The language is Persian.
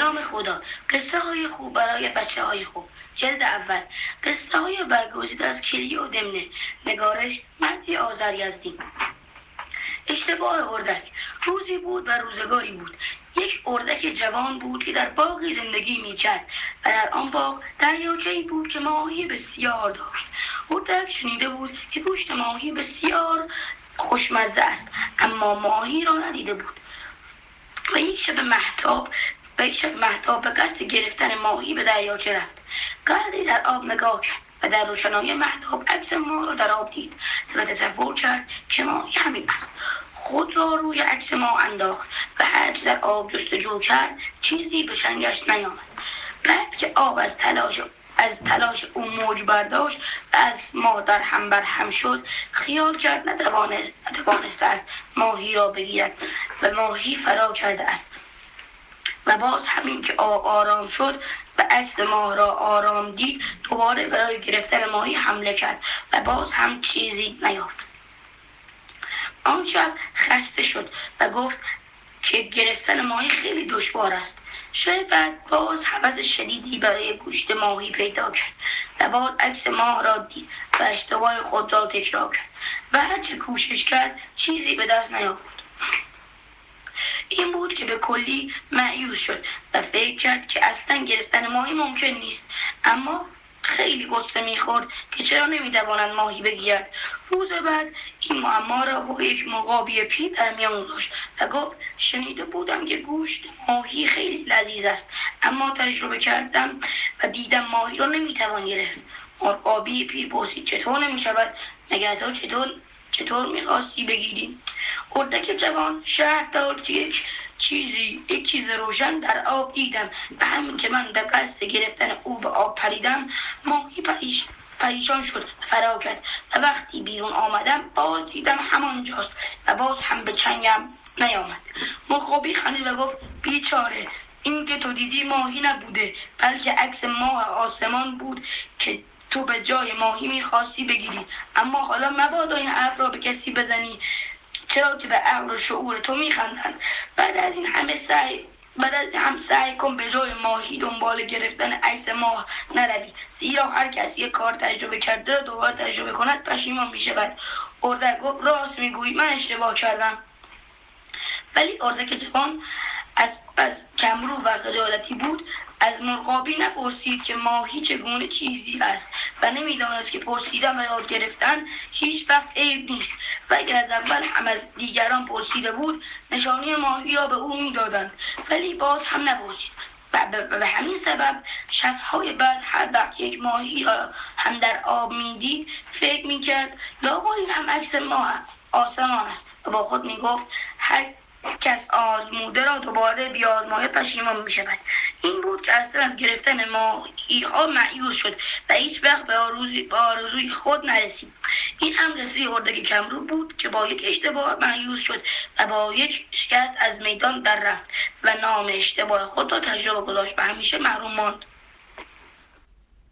نام خدا. قصه های خوب برای بچه های خوب. جلد اول. قصه های برگزیده از کلیه و دمنه. نگارش مهدی آذریزدی. اشتباه اردک. روزی بود و روزگاری بود. یک اردک جوان بود که در باغی زندگی میکرد و در آن باغ دریاچه‌ای بود که ماهی بسیار داشت. اردک شنیده بود که گوشت ماهی بسیار خوشمزه است، اما ماهی را ندیده بود و یک شب مهتاب به قصد گرفتن ماهی به دریاچه رفت. قدری در آب نگاه کرد و در روشنایی مهتاب عکس ماه را در آب دید و تصور کرد که ماهی همین است. خود را روی عکس ماه انداخت و هرچه در آب جستجو کرد چیزی به چنگش نیامد. بعد که آب از تلاش او موج برداشت و عکس ماه در هم بر هم شد، خیال کرد نتوانسته است ماهی را بگیرد و ماهی فرا کرده است. و باز همین که آب آرام شد و عکس ماه را آرام دید، دوباره برای گرفتن ماهی حمله کرد و باز هم چیزی نیافت. آن شب خسته شد و گفت که گرفتن ماهی خیلی دشوار است. شب بعد باز هوس شدیدی برای گوشت ماهی پیدا کرد و باز عکس ماه را دید و اشتباه خود را تکرار کرد و هرچه کوشش کرد چیزی به دست نیاورد. این بود که به کلی مایوس شد و فکر کرد که اصلا گرفتن ماهی ممکن نیست، اما خیلی غصه میخورد که چرا نمیتواند ماهی بگیرد. روز بعد این معما را با یک مرغابی پیر در میان گذاشت و گفت شنیده بودم که گوشت ماهی خیلی لذیذ است، اما تجربه کردم و دیدم ماهی را نمیتوان گرفت. مرغابی پیر پرسید چطور نمیشود؟ مگر تو چطور میخواستی بگیری؟ اردک جوان شرح داد که یک چیز روشن در آب دیدم و همین که من به قصد گرفتن او به آب پریدم، ماهی پریشان شد و فرار کرد و وقتی بیرون آمدم باز دیدم همانجاست و باز هم به چنگم نیامد. مرغابی خندید و گفت بیچاره، این که تو دیدی ماهی نبوده بلکه عکس ماه آسمان بود که تو به جای ماهی میخواستی بگیری. اما حالا مبادا این حرف را به کسی بزنی، چرا که به عقل و شعور تو میخندند. بعد از این هم سعی کن به جای ماهی دنبال گرفتن عکس ماه نروی، زیرا هر کسی یک کار تجربه کرده را دوباره تجربه کند پشیمان میشود. اردک گفت راست میگویی، من اشتباه کردم. ولی اردک جوان از کمرو و خجالتی بود از مرغابی نپرسید که ماهی چگونه چیزی است و نمیدانست که پرسیدن و یاد گرفتن هیچ وقت عیب نیست و اگر از اول هم از دیگران پرسیده بود نشانی ماهی را به او میدادند، ولی باز هم نپرسید و به همین سبب شبهای بعد هر وقت یک ماهی را هم در آب میدید فکر میکرد لابد این هم عکس ماه آسمان است و با خود میگفت هر کس آزموده را دوباره بیازماید پشیمان می شود. این بود که اصلا از گرفتن ماهی ها مایوس شد و هیچ وقت به آرزوی خود نرسید. این هم قصه اردک کمرو بود که با یک اشتباه مایوس شد و با یک شکست از میدان در رفت و نام اشتباه خود را تجربه گذاشت و همیشه محروم ماند.